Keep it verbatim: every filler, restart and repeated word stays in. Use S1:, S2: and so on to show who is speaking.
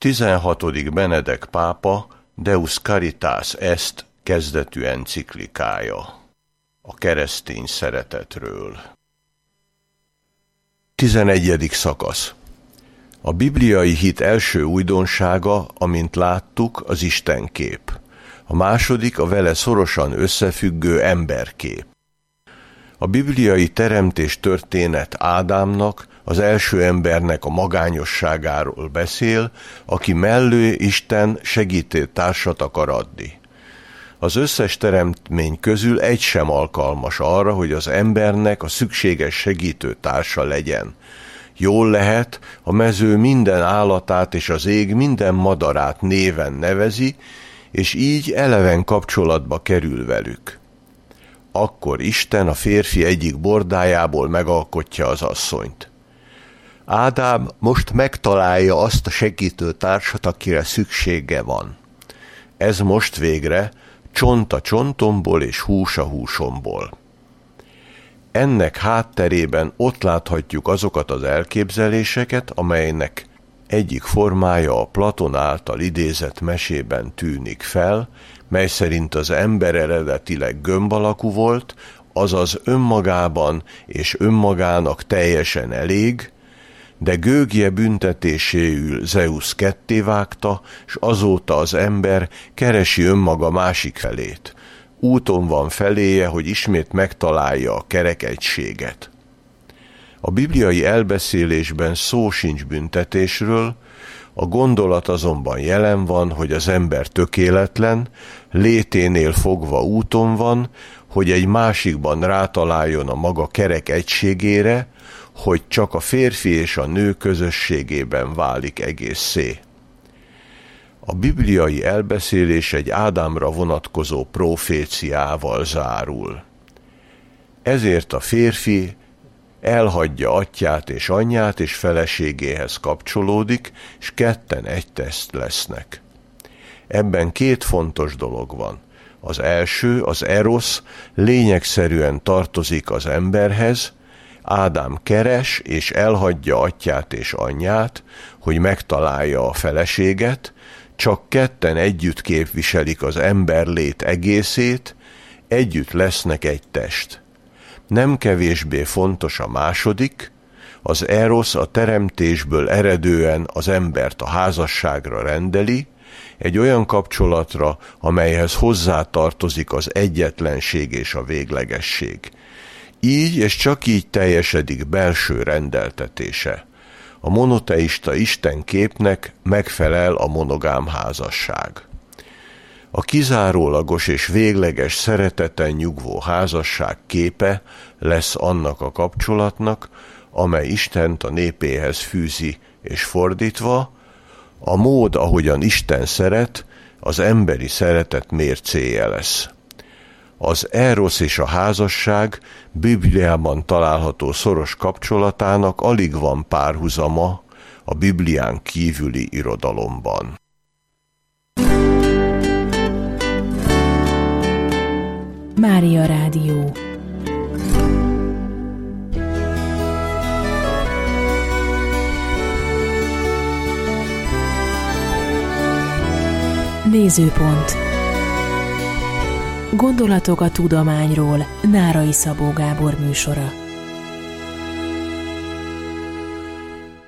S1: tizenhatodik Benedek pápa Deus Caritas Est kezdetű enciklikája a keresztény szeretetről. tizenegyedik szakasz. A bibliai hit első újdonsága, amint láttuk, az Istenkép. A második a vele szorosan összefüggő emberkép. A bibliai teremtés történet Ádámnak, az első embernek a magányosságáról beszél, aki mellő Isten segítő társat akar adni. Az összes teremtmény közül egy sem alkalmas arra, hogy az embernek a szükséges segítő társa legyen. Jól lehet, a mező minden állatát és az ég minden madarát néven nevezi, és így eleven kapcsolatba kerül velük. Akkor Isten a férfi egyik bordájából megalkotja az asszonyt. Ádám most megtalálja azt a segítő társat, akire szüksége van. Ez most végre csont a csontomból és hús a húsomból. Ennek hátterében ott láthatjuk azokat az elképzeléseket, amelynek egyik formája a Platon által idézett mesében tűnik fel, mely szerint az ember eredetileg gömb alakú volt, azaz önmagában és önmagának teljesen elég, de gőgje büntetéséül Zeusz kettévágta, s azóta az ember keresi önmaga másik felét. Úton van feléje, hogy ismét megtalálja a kerek egységet. A bibliai elbeszélésben szó sincs büntetésről, a gondolat azonban jelen van, hogy az ember tökéletlen, léténél fogva úton van, hogy egy másikban rátaláljon a maga kerek egységére, hogy csak a férfi és a nő közösségében válik egészé. A bibliai elbeszélés egy Ádámra vonatkozó proféciával zárul. Ezért a férfi elhagyja atyját és anyját, és feleségéhez kapcsolódik, és ketten egy teszt lesznek. Ebben két fontos dolog van. Az első, az erosz, lényegszerűen tartozik az emberhez. Ádám keres és elhagyja atyját és anyját, hogy megtalálja a feleséget, csak ketten együtt képviselik az emberlét egészét, együtt lesznek egy test. Nem kevésbé fontos a második, az erosz a teremtésből eredően az embert a házasságra rendeli, egy olyan kapcsolatra, amelyhez hozzátartozik az egyetlenség és a véglegesség. Így és csak így teljesedik belső rendeltetése. A monoteista istenképnek megfelel a monogám házasság. A kizárólagos és végleges szereteten nyugvó házasság képe lesz annak a kapcsolatnak, amely Istent a népéhez fűzi, és fordítva, a mód, ahogyan Isten szeret, az emberi szeretet mércéje lesz. Az erosz és a házasság Bibliában található szoros kapcsolatának alig van párhuzama a Biblián kívüli irodalomban.
S2: Mária Rádió. Nézőpont. Gondolatok a tudományról. Nárai Szabó Gábor műsora.